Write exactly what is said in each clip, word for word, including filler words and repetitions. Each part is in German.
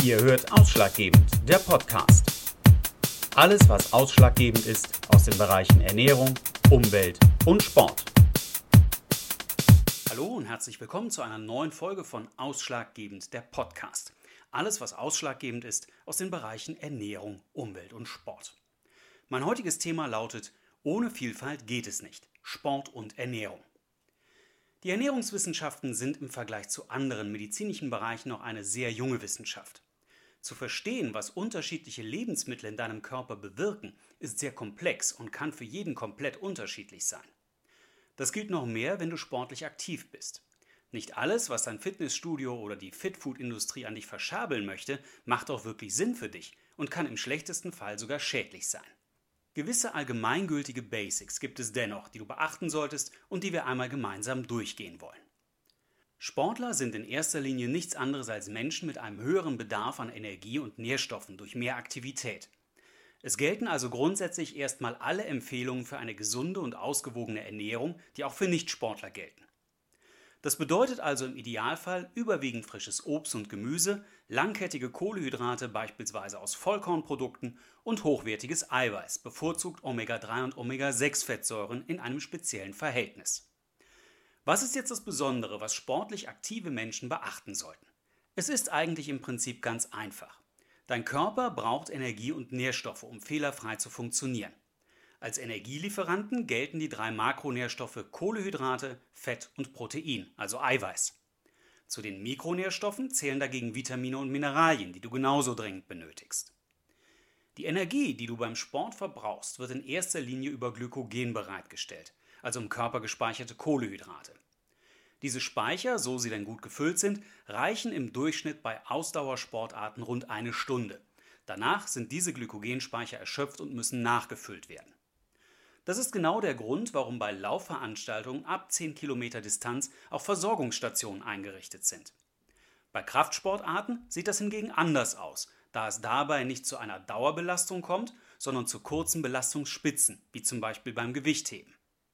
Ihr hört Ausschlaggebend, der Podcast. Alles, was ausschlaggebend ist aus den Bereichen Ernährung, Umwelt und Sport. Hallo und herzlich willkommen zu einer neuen Folge von Ausschlaggebend, der Podcast. Alles, was ausschlaggebend ist aus den Bereichen Ernährung, Umwelt und Sport. Mein heutiges Thema lautet: Ohne Vielfalt geht es nicht. Sport und Ernährung. Die Ernährungswissenschaften sind im Vergleich zu anderen medizinischen Bereichen noch eine sehr junge Wissenschaft. Zu verstehen, was unterschiedliche Lebensmittel in deinem Körper bewirken, ist sehr komplex und kann für jeden komplett unterschiedlich sein. Das gilt noch mehr, wenn du sportlich aktiv bist. Nicht alles, was dein Fitnessstudio oder die Fitfood-Industrie an dich verschabeln möchte, macht auch wirklich Sinn für dich und kann im schlechtesten Fall sogar schädlich sein. Gewisse allgemeingültige Basics gibt es dennoch, die du beachten solltest und die wir einmal gemeinsam durchgehen wollen. Sportler sind in erster Linie nichts anderes als Menschen mit einem höheren Bedarf an Energie und Nährstoffen durch mehr Aktivität. Es gelten also grundsätzlich erstmal alle Empfehlungen für eine gesunde und ausgewogene Ernährung, die auch für Nichtsportler gelten. Das bedeutet also im Idealfall überwiegend frisches Obst und Gemüse, langkettige Kohlenhydrate beispielsweise aus Vollkornprodukten und hochwertiges Eiweiß, bevorzugt Omega drei und Omega sechs Fettsäuren in einem speziellen Verhältnis. Was ist jetzt das Besondere, was sportlich aktive Menschen beachten sollten? Es ist eigentlich im Prinzip ganz einfach. Dein Körper braucht Energie und Nährstoffe, um fehlerfrei zu funktionieren. Als Energielieferanten gelten die drei Makronährstoffe Kohlenhydrate, Fett und Protein, also Eiweiß. Zu den Mikronährstoffen zählen dagegen Vitamine und Mineralien, die du genauso dringend benötigst. Die Energie, die du beim Sport verbrauchst, wird in erster Linie über Glykogen bereitgestellt, also im Körper gespeicherte Kohlenhydrate. Diese Speicher, so sie denn gut gefüllt sind, reichen im Durchschnitt bei Ausdauersportarten rund eine Stunde. Danach sind diese Glykogenspeicher erschöpft und müssen nachgefüllt werden. Das ist genau der Grund, warum bei Laufveranstaltungen ab zehn Kilometer Distanz auch Versorgungsstationen eingerichtet sind. Bei Kraftsportarten sieht das hingegen anders aus, da es dabei nicht zu einer Dauerbelastung kommt, sondern zu kurzen Belastungsspitzen, wie zum Beispiel beim Gewichtheben.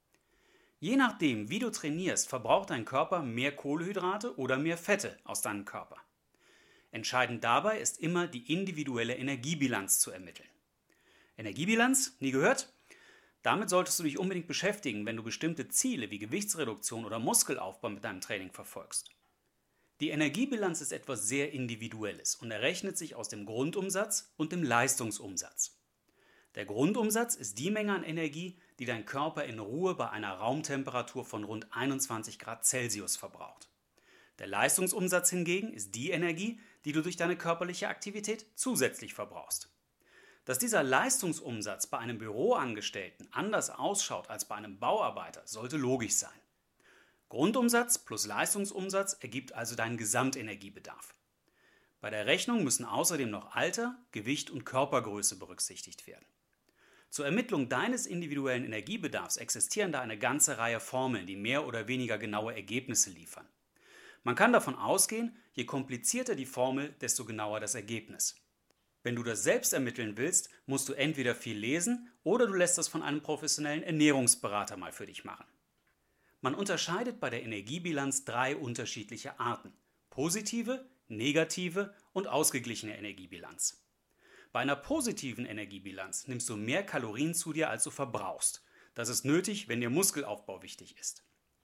Je nachdem, wie du trainierst, verbraucht dein Körper mehr Kohlenhydrate oder mehr Fette aus deinem Körper. Entscheidend dabei ist immer die individuelle Energiebilanz zu ermitteln. Energiebilanz? Nie gehört? Damit solltest du dich unbedingt beschäftigen, wenn du bestimmte Ziele wie Gewichtsreduktion oder Muskelaufbau mit deinem Training verfolgst. Die Energiebilanz ist etwas sehr Individuelles und errechnet sich aus dem Grundumsatz und dem Leistungsumsatz. Der Grundumsatz ist die Menge an Energie, die dein Körper in Ruhe bei einer Raumtemperatur von rund einundzwanzig Grad Celsius verbraucht. Der Leistungsumsatz hingegen ist die Energie, die du durch deine körperliche Aktivität zusätzlich verbrauchst. Dass dieser Leistungsumsatz bei einem Büroangestellten anders ausschaut als bei einem Bauarbeiter, sollte logisch sein. Grundumsatz plus Leistungsumsatz ergibt also deinen Gesamtenergiebedarf. Bei der Rechnung müssen außerdem noch Alter, Gewicht und Körpergröße berücksichtigt werden. Zur Ermittlung deines individuellen Energiebedarfs existieren da eine ganze Reihe Formeln, die mehr oder weniger genaue Ergebnisse liefern. Man kann davon ausgehen, je komplizierter die Formel, desto genauer das Ergebnis. Wenn du das selbst ermitteln willst, musst du entweder viel lesen oder du lässt das von einem professionellen Ernährungsberater mal für dich machen. Man unterscheidet bei der Energiebilanz drei unterschiedliche Arten: positive, negative und ausgeglichene Energiebilanz. Bei einer positiven Energiebilanz nimmst du mehr Kalorien zu dir, als du verbrauchst. Das ist nötig, wenn dir Muskelaufbau wichtig ist.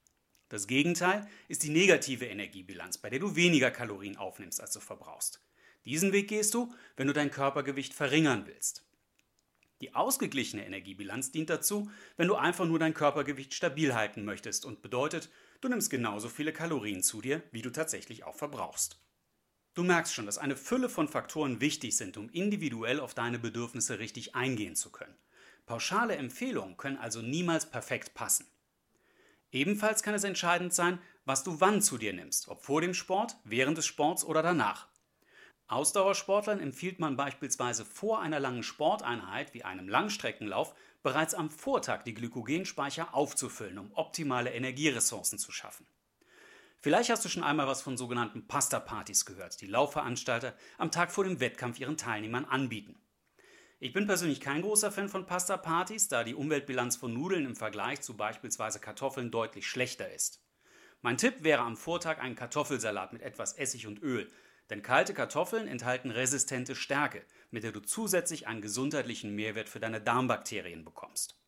Das Gegenteil ist die negative Energiebilanz, bei der du weniger Kalorien aufnimmst, als du verbrauchst. Diesen Weg gehst du, wenn du dein Körpergewicht verringern willst. Die ausgeglichene Energiebilanz dient dazu, wenn du einfach nur dein Körpergewicht stabil halten möchtest und bedeutet, du nimmst genauso viele Kalorien zu dir, wie du tatsächlich auch verbrauchst. Du merkst schon, dass eine Fülle von Faktoren wichtig sind, um individuell auf deine Bedürfnisse richtig eingehen zu können. Pauschale Empfehlungen können also niemals perfekt passen. Ebenfalls kann es entscheidend sein, was du wann zu dir nimmst, ob vor dem Sport, während des Sports oder danach. Ausdauersportlern empfiehlt man beispielsweise vor einer langen Sporteinheit wie einem Langstreckenlauf bereits am Vortag die Glykogenspeicher aufzufüllen, um optimale Energieressourcen zu schaffen. Vielleicht hast du schon einmal was von sogenannten Pasta-Partys gehört, die Laufveranstalter am Tag vor dem Wettkampf ihren Teilnehmern anbieten. Ich bin persönlich kein großer Fan von Pasta-Partys, da die Umweltbilanz von Nudeln im Vergleich zu beispielsweise Kartoffeln deutlich schlechter ist. Mein Tipp wäre am Vortag ein Kartoffelsalat mit etwas Essig und Öl. Denn kalte Kartoffeln enthalten resistente Stärke, mit der du zusätzlich einen gesundheitlichen Mehrwert für deine Darmbakterien bekommst.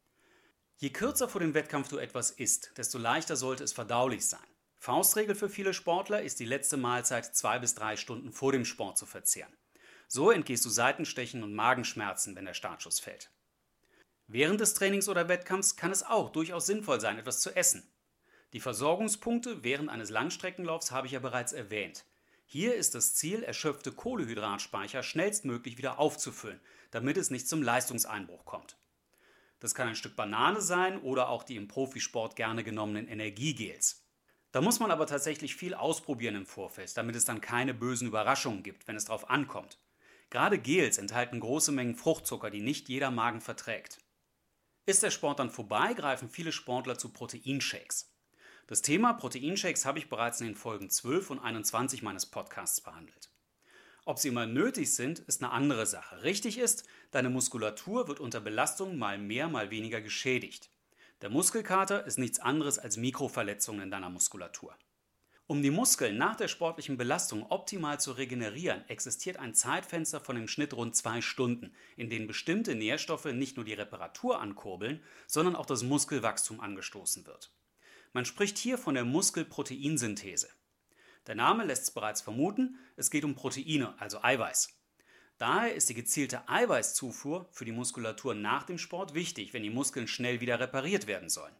Je kürzer vor dem Wettkampf du etwas isst, desto leichter sollte es verdaulich sein. Faustregel für viele Sportler ist die letzte Mahlzeit zwei bis drei Stunden vor dem Sport zu verzehren. So entgehst du Seitenstechen und Magenschmerzen, wenn der Startschuss fällt. Während des Trainings oder Wettkampfs kann es auch durchaus sinnvoll sein, etwas zu essen. Die Versorgungspunkte während eines Langstreckenlaufs habe ich ja bereits erwähnt. Hier ist das Ziel, erschöpfte Kohlehydratspeicher schnellstmöglich wieder aufzufüllen, damit es nicht zum Leistungseinbruch kommt. Das kann ein Stück Banane sein oder auch die im Profisport gerne genommenen Energiegels. Da muss man aber tatsächlich viel ausprobieren im Vorfeld, damit es dann keine bösen Überraschungen gibt, wenn es darauf ankommt. Gerade Gels enthalten große Mengen Fruchtzucker, die nicht jeder Magen verträgt. Ist der Sport dann vorbei, greifen viele Sportler zu Proteinshakes. Das Thema Proteinshakes habe ich bereits in den Folgen zwölf und einundzwanzig meines Podcasts behandelt. Ob sie immer nötig sind, ist eine andere Sache. Richtig ist, deine Muskulatur wird unter Belastung mal mehr, mal weniger geschädigt. Der Muskelkater ist nichts anderes als Mikroverletzungen in deiner Muskulatur. Um die Muskeln nach der sportlichen Belastung optimal zu regenerieren, existiert ein Zeitfenster von im Schnitt rund zwei Stunden, in denen bestimmte Nährstoffe nicht nur die Reparatur ankurbeln, sondern auch das Muskelwachstum angestoßen wird. Man spricht hier von der Muskelproteinsynthese. Der Name lässt es bereits vermuten, es geht um Proteine, also Eiweiß. Daher ist die gezielte Eiweißzufuhr für die Muskulatur nach dem Sport wichtig, wenn die Muskeln schnell wieder repariert werden sollen.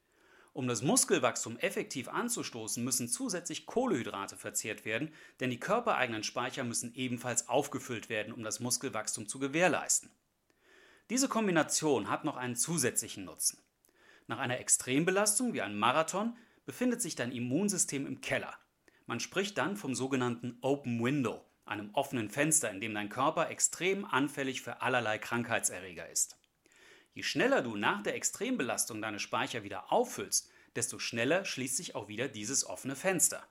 Um das Muskelwachstum effektiv anzustoßen, müssen zusätzlich Kohlenhydrate verzehrt werden, denn die körpereigenen Speicher müssen ebenfalls aufgefüllt werden, um das Muskelwachstum zu gewährleisten. Diese Kombination hat noch einen zusätzlichen Nutzen. Nach einer Extrembelastung wie einem Marathon befindet sich dein Immunsystem im Keller. Man spricht dann vom sogenannten Open Window, einem offenen Fenster, in dem dein Körper extrem anfällig für allerlei Krankheitserreger ist. Je schneller du nach der Extrembelastung deine Speicher wieder auffüllst, desto schneller schließt sich auch wieder dieses offene Fenster.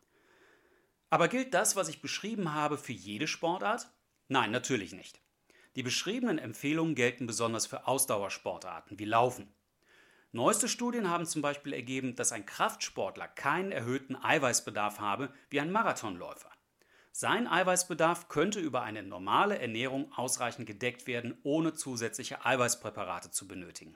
Aber gilt das, was ich beschrieben habe, für jede Sportart? Nein, natürlich nicht. Die beschriebenen Empfehlungen gelten besonders für Ausdauersportarten wie Laufen. Neueste Studien haben zum Beispiel ergeben, dass ein Kraftsportler keinen erhöhten Eiweißbedarf habe wie ein Marathonläufer. Sein Eiweißbedarf könnte über eine normale Ernährung ausreichend gedeckt werden, ohne zusätzliche Eiweißpräparate zu benötigen.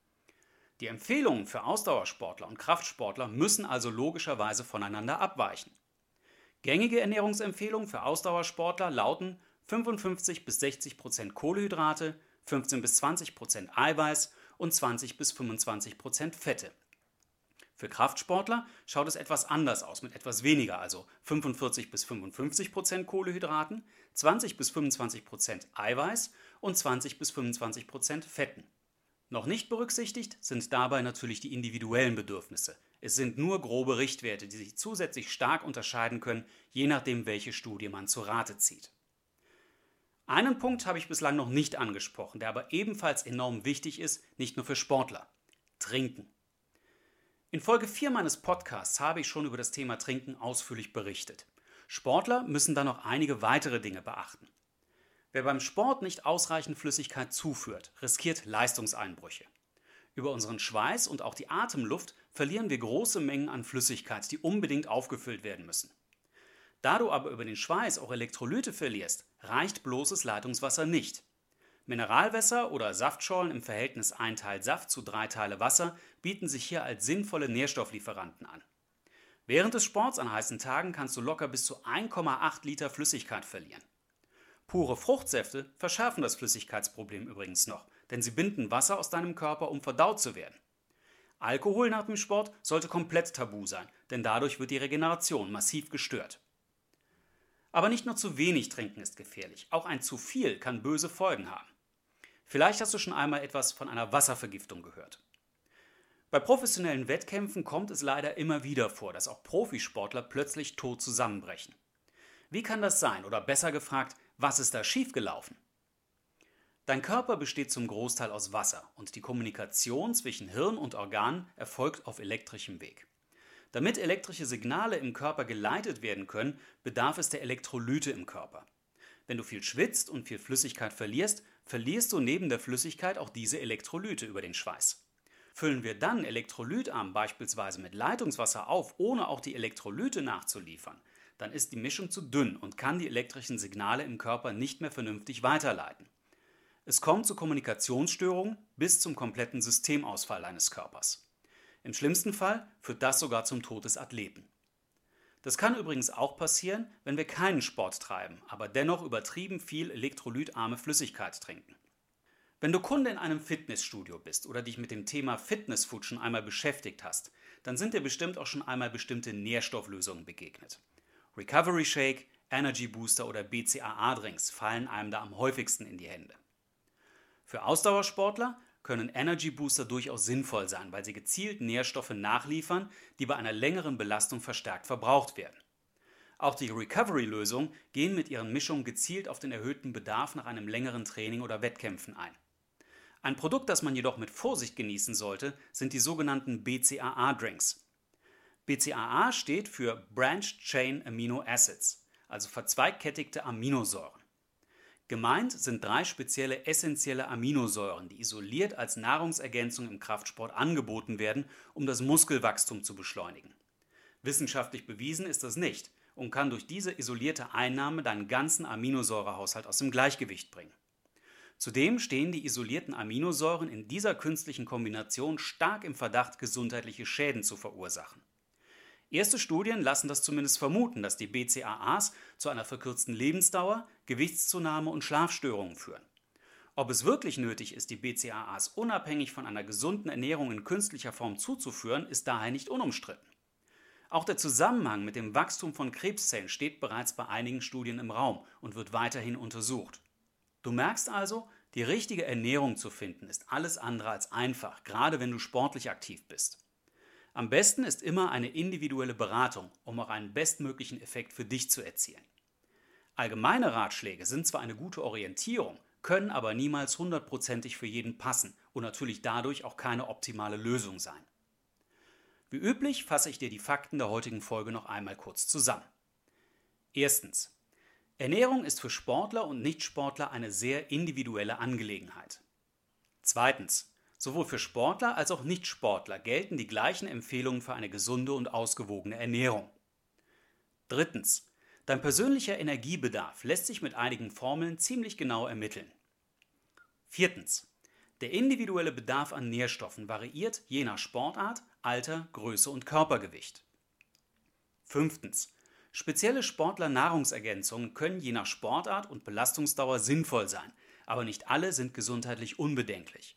Die Empfehlungen für Ausdauersportler und Kraftsportler müssen also logischerweise voneinander abweichen. Gängige Ernährungsempfehlungen für Ausdauersportler lauten fünfundfünfzig bis sechzig Prozent Kohlenhydrate, fünfzehn bis zwanzig Prozent Eiweiß und zwanzig bis fünfundzwanzig Prozent Fette. Für Kraftsportler schaut es etwas anders aus, mit etwas weniger, also fünfundvierzig bis fünfundfünfzig Prozent Kohlenhydraten, zwanzig bis fünfundzwanzig Prozent Eiweiß und zwanzig bis fünfundzwanzig Prozent Fetten. Noch nicht berücksichtigt sind dabei natürlich die individuellen Bedürfnisse. Es sind nur grobe Richtwerte, die sich zusätzlich stark unterscheiden können, je nachdem, welche Studie man zu Rate zieht. Einen Punkt habe ich bislang noch nicht angesprochen, der aber ebenfalls enorm wichtig ist, nicht nur für Sportler: Trinken. In Folge vier meines Podcasts habe ich schon über das Thema Trinken ausführlich berichtet. Sportler müssen dann noch einige weitere Dinge beachten. Wer beim Sport nicht ausreichend Flüssigkeit zuführt, riskiert Leistungseinbrüche. Über unseren Schweiß und auch die Atemluft verlieren wir große Mengen an Flüssigkeit, die unbedingt aufgefüllt werden müssen. Da du aber über den Schweiß auch Elektrolyte verlierst, reicht bloßes Leitungswasser nicht. Mineralwässer oder Saftschorlen im Verhältnis ein Teil Saft zu drei Teile Wasser bieten sich hier als sinnvolle Nährstofflieferanten an. Während des Sports an heißen Tagen kannst du locker bis zu ein Komma acht Liter Flüssigkeit verlieren. Pure Fruchtsäfte verschärfen das Flüssigkeitsproblem übrigens noch, denn sie binden Wasser aus deinem Körper, um verdaut zu werden. Alkohol nach dem Sport sollte komplett tabu sein, denn dadurch wird die Regeneration massiv gestört. Aber nicht nur zu wenig trinken ist gefährlich, auch ein zu viel kann böse Folgen haben. Vielleicht hast du schon einmal etwas von einer Wasservergiftung gehört. Bei professionellen Wettkämpfen kommt es leider immer wieder vor, dass auch Profisportler plötzlich tot zusammenbrechen. Wie kann das sein? Oder besser gefragt, was ist da schiefgelaufen? Dein Körper besteht zum Großteil aus Wasser und die Kommunikation zwischen Hirn und Organen erfolgt auf elektrischem Weg. Damit elektrische Signale im Körper geleitet werden können, bedarf es der Elektrolyte im Körper. Wenn du viel schwitzt und viel Flüssigkeit verlierst, verlierst du neben der Flüssigkeit auch diese Elektrolyte über den Schweiß. Füllen wir dann elektrolytarm beispielsweise mit Leitungswasser auf, ohne auch die Elektrolyte nachzuliefern, dann ist die Mischung zu dünn und kann die elektrischen Signale im Körper nicht mehr vernünftig weiterleiten. Es kommt zu Kommunikationsstörungen bis zum kompletten Systemausfall deines Körpers. Im schlimmsten Fall führt das sogar zum Tod des Athleten. Das kann übrigens auch passieren, wenn wir keinen Sport treiben, aber dennoch übertrieben viel elektrolytarme Flüssigkeit trinken. Wenn du Kunde in einem Fitnessstudio bist oder dich mit dem Thema Fitnessfood schon einmal beschäftigt hast, dann sind dir bestimmt auch schon einmal bestimmte Nährstofflösungen begegnet. Recovery Shake, Energy Booster oder B C A A-Drinks fallen einem da am häufigsten in die Hände. Für Ausdauersportler können Energy Booster durchaus sinnvoll sein, weil sie gezielt Nährstoffe nachliefern, die bei einer längeren Belastung verstärkt verbraucht werden. Auch die Recovery-Lösungen gehen mit ihren Mischungen gezielt auf den erhöhten Bedarf nach einem längeren Training oder Wettkämpfen ein. Ein Produkt, das man jedoch mit Vorsicht genießen sollte, sind die sogenannten B C A A-Drinks. B C A A steht für Branched Chain Amino Acids, also verzweigkettigte Aminosäuren. Gemeint sind drei spezielle essentielle Aminosäuren, die isoliert als Nahrungsergänzung im Kraftsport angeboten werden, um das Muskelwachstum zu beschleunigen. Wissenschaftlich bewiesen ist das nicht und kann durch diese isolierte Einnahme deinen ganzen Aminosäurehaushalt aus dem Gleichgewicht bringen. Zudem stehen die isolierten Aminosäuren in dieser künstlichen Kombination stark im Verdacht, gesundheitliche Schäden zu verursachen. Erste Studien lassen das zumindest vermuten, dass die B C A As zu einer verkürzten Lebensdauer, Gewichtszunahme und Schlafstörungen führen. Ob es wirklich nötig ist, die B C A As unabhängig von einer gesunden Ernährung in künstlicher Form zuzuführen, ist daher nicht unumstritten. Auch der Zusammenhang mit dem Wachstum von Krebszellen steht bereits bei einigen Studien im Raum und wird weiterhin untersucht. Du merkst also, die richtige Ernährung zu finden ist alles andere als einfach, gerade wenn du sportlich aktiv bist. Am besten ist immer eine individuelle Beratung, um auch einen bestmöglichen Effekt für dich zu erzielen. Allgemeine Ratschläge sind zwar eine gute Orientierung, können aber niemals hundertprozentig für jeden passen und natürlich dadurch auch keine optimale Lösung sein. Wie üblich fasse ich dir die Fakten der heutigen Folge noch einmal kurz zusammen. Erstens. Ernährung ist für Sportler und Nichtsportler eine sehr individuelle Angelegenheit. Zweitens. Sowohl für Sportler als auch Nichtsportler gelten die gleichen Empfehlungen für eine gesunde und ausgewogene Ernährung. Drittens. Dein persönlicher Energiebedarf lässt sich mit einigen Formeln ziemlich genau ermitteln. Viertens. Der individuelle Bedarf an Nährstoffen variiert je nach Sportart, Alter, Größe und Körpergewicht. Fünftens. Spezielle Sportler-Nahrungsergänzungen können je nach Sportart und Belastungsdauer sinnvoll sein, aber nicht alle sind gesundheitlich unbedenklich.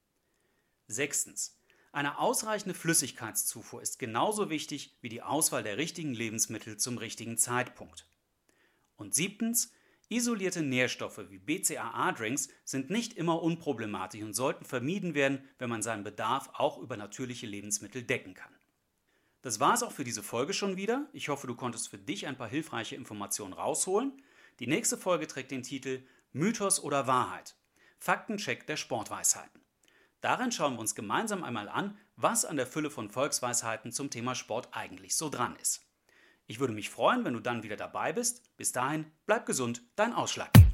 Sechstens. Eine ausreichende Flüssigkeitszufuhr ist genauso wichtig wie die Auswahl der richtigen Lebensmittel zum richtigen Zeitpunkt. Und siebtens. Isolierte Nährstoffe wie B C A A-Drinks sind nicht immer unproblematisch und sollten vermieden werden, wenn man seinen Bedarf auch über natürliche Lebensmittel decken kann. Das war es auch für diese Folge schon wieder. Ich hoffe, du konntest für dich ein paar hilfreiche Informationen rausholen. Die nächste Folge trägt den Titel Mythos oder Wahrheit? Faktencheck der Sportweisheiten. Darin schauen wir uns gemeinsam einmal an, was an der Fülle von Volksweisheiten zum Thema Sport eigentlich so dran ist. Ich würde mich freuen, wenn du dann wieder dabei bist. Bis dahin, bleib gesund, dein Ausschlaggebend.